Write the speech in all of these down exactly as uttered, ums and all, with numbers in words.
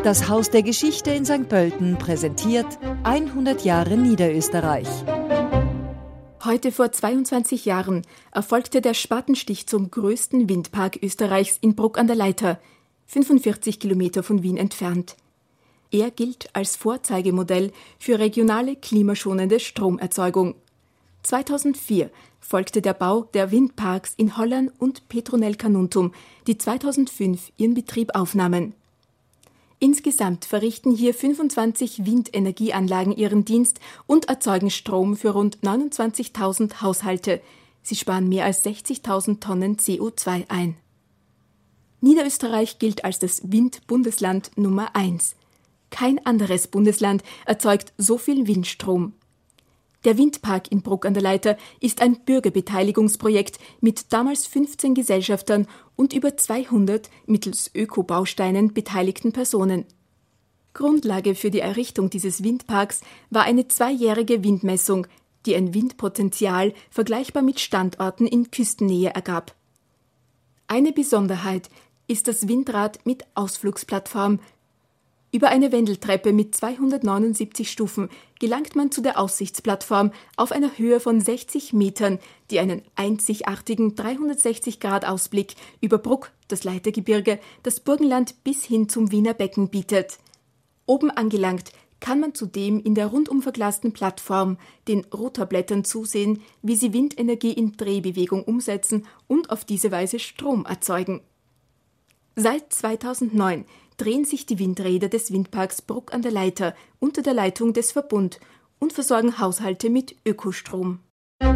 Das Haus der Geschichte in Sankt Pölten präsentiert hundert Jahre Niederösterreich. Heute vor zweiundzwanzig Jahren erfolgte der Spatenstich zum größten Windpark Österreichs in Bruck an der Leitha, fünfundvierzig Kilometer von Wien entfernt. Er gilt als Vorzeigemodell für regionale klimaschonende Stromerzeugung. zweitausendvier folgte der Bau der Windparks in Holland und Petronell-Carnuntum, die zweitausendfünf ihren Betrieb aufnahmen. Insgesamt verrichten hier fünfundzwanzig Windenergieanlagen ihren Dienst und erzeugen Strom für rund neunundzwanzigtausend Haushalte. Sie sparen mehr als sechzigtausend Tonnen C O zwei ein. Niederösterreich gilt als das Windbundesland Nummer eins. Kein anderes Bundesland erzeugt so viel Windstrom. Der Windpark in Bruck an der Leitha ist ein Bürgerbeteiligungsprojekt mit damals fünfzehn Gesellschaftern und über zweihundert mittels Ökobausteinen beteiligten Personen. Grundlage für die Errichtung dieses Windparks war eine zweijährige Windmessung, die ein Windpotenzial vergleichbar mit Standorten in Küstennähe ergab. Eine Besonderheit ist das Windrad mit Ausflugsplattform. Über eine Wendeltreppe mit zweihundertneunundsiebzig Stufen gelangt man zu der Aussichtsplattform auf einer Höhe von sechzig Metern, die einen einzigartigen dreihundertsechzig Grad Ausblick über Bruck, das Leithagebirge, das Burgenland bis hin zum Wiener Becken bietet. Oben angelangt kann man zudem in der rundum verglasten Plattform den Rotorblättern zusehen, wie sie Windenergie in Drehbewegung umsetzen und auf diese Weise Strom erzeugen. Seit zweitausendneun drehen sich die Windräder des Windparks Bruck an der Leitha unter der Leitung des Verbund und versorgen Haushalte mit Ökostrom.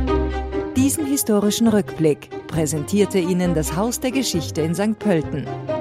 Diesen historischen Rückblick präsentierte Ihnen das Haus der Geschichte in Sankt Pölten.